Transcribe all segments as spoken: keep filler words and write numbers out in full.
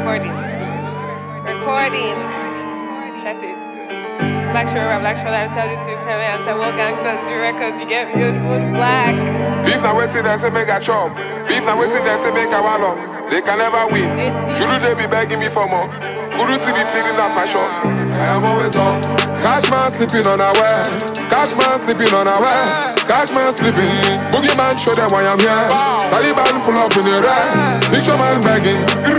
recording. Recording. Should I say it? Black Show Rap, Black Show Live, tell you to come in and tell what gangsters do records, you get good, good black. Beef now we say they say make a chop. Beef now we say they say make a wallow. They can never win. Shouldn't they be begging me for more? Couldn't they be pleading out my shots? I am always on. Catch man sleeping unaware. Catch man sleeping unaware. Catch man sleeping. Boogie man show them why I'm here. Taliban pull up in the red. Picture man begging.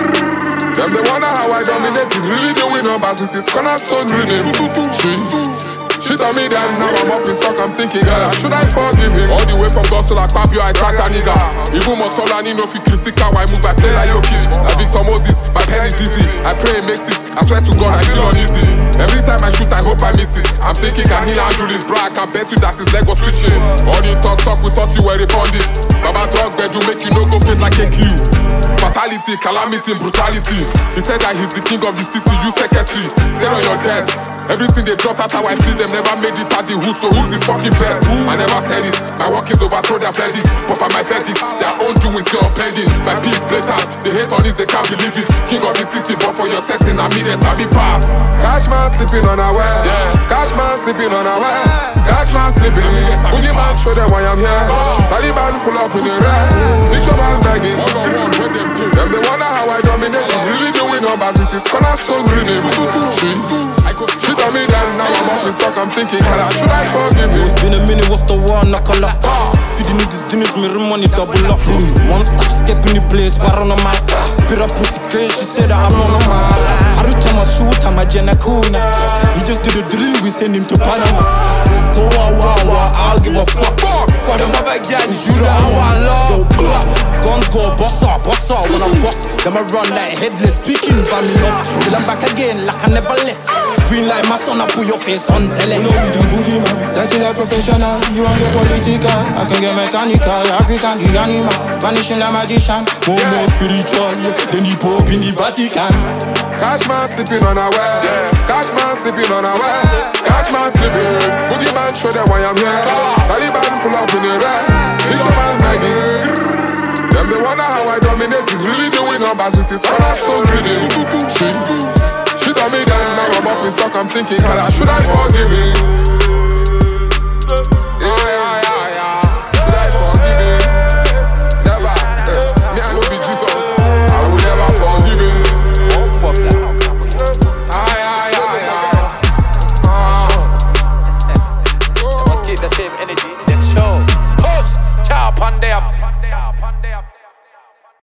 Them they wonder how I dominate. He's really doing numbers with his cornerstone rhythm. She Shit on me then, now I'm up in stock, I'm thinking, yeah, should I forgive him? All the way from Gospel like Papio, I crack a nigga. Even Motolani no fi critical, I move, I play like Jokic. Like Victor Moses, my pen is easy. I pray it makes it, I swear to God, I feel uneasy. Every time I shoot, I hope I miss it. I'm thinking, can he handle this, bro? I can bet you that his leg was twitching. All the talk, talk, we thought you were a pundit. Baba drug bed, you make you no go fit like a Q. Fatality, calamity, brutality. He said that he's the king of the city, you secretary. Stay on your desk. Everything they dropped out how I see them never made it at the hood, so who's the fucking best? I never said it, my work is overthrow their verdicts. Pop on my verdict, their own doings still pending. My peace blatant, they hate on this, they can't believe it. King of the city, but for your setting, I mean there's a big pass. Catch man sleeping unaware, yeah. Catch man sleeping unaware. Catch man sleeping, Boogie man show them why I'm here. Taliban pull up in the red. Picture man begging, one on one with them too. Them they wonder how I dominate, he's really doing numbers with his cornerstone rhythm. She, I go shit on me then, now I'm up in stock, I'm thinking, should I forgive you? It's been a minute, what's the war, knuckle up. Feeding me this dinners, me room money double up. One stop, skipping the place, paranormal. Put up pussy crazy, she said that I'm not normal. Every time I shoot, I'm a Janakuna. He just did a drill, we send him to Panama. Don't wow, wow, wow, I'll give a fuck. For the mother girl, you the one love. Yo, blah, guns go boss up, boss up. When I boss, them I run like headless, speaking van love. Till I'm back again, like I never left. Green like my son, I put your face on tele. You know we do boogie man, that is a professional. You want get political, I can get mechanical. African, the animal, vanishing like magician. More, more spiritual, than the Pope in the Vatican. Catch man sleeping unaware, yeah. Catch man sleeping unaware. Catch man sleeping, Boogie man show them why I'm here. Taliban pull up in the red. Picture man begging. Them they wonder how I dominate, he's really doing numbers with his cornerstone rhythm. She Shit on me then, now I'm up in stock, I'm thinking, should I forgive him?